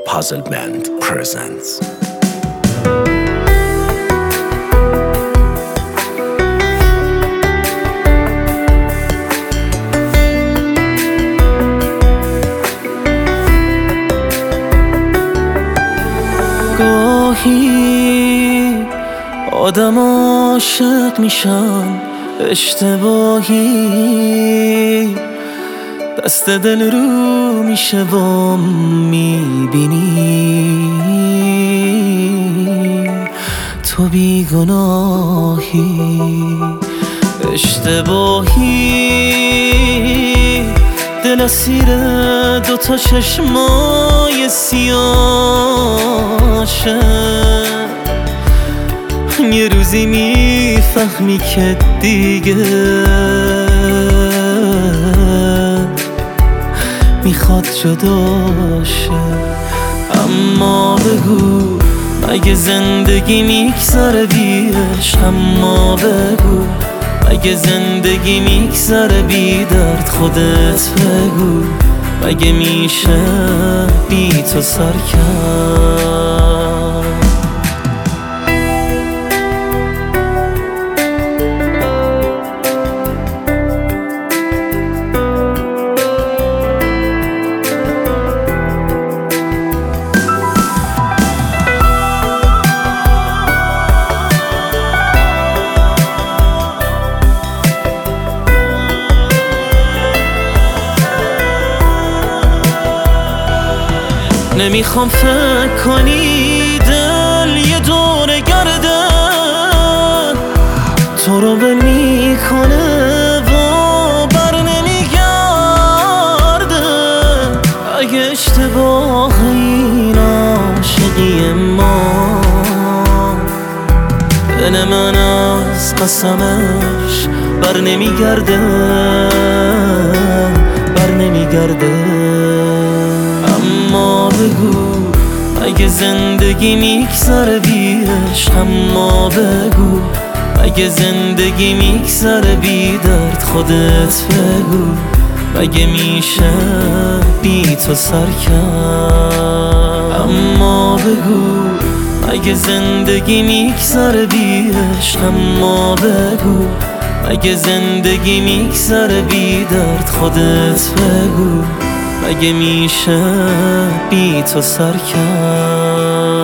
Puzzle Band presents. گاهی آدم عاشق میشن اشتباهی، دست دل رو میشه و میبینی تو بیگناهی. اشتباهی دل اسیر دوتا چشمای سیاشه، یه روزی میفهمی که دیگه میخواد جداشه. اما بگو مگه زندگی میگذره بی عشق؟ اما بگو مگه زندگی میگذره بی درد؟ خودت بگو مگه میشه بی تو سر کرد؟ نمیخوام فکر کنی دل یه دور گرده تو رو ول میکنه و بر نمیگرده. اگه اشتباه این عاشقی ما، دل من از قسمش بر نمیگرده، بر نمیگرده. اما بگو مگه زندگی میگذره بی عشق؟ اما بگو مگه زندگی میگذره بی درد؟ خودت بگو مگه میشه بی تو سر کرد؟ اما بگو مگه زندگی میگذره بی عشق؟ اما بگو مگه زندگی میگذره بی درد؟ خودت بگو مگه میشه بی تو سر کرد؟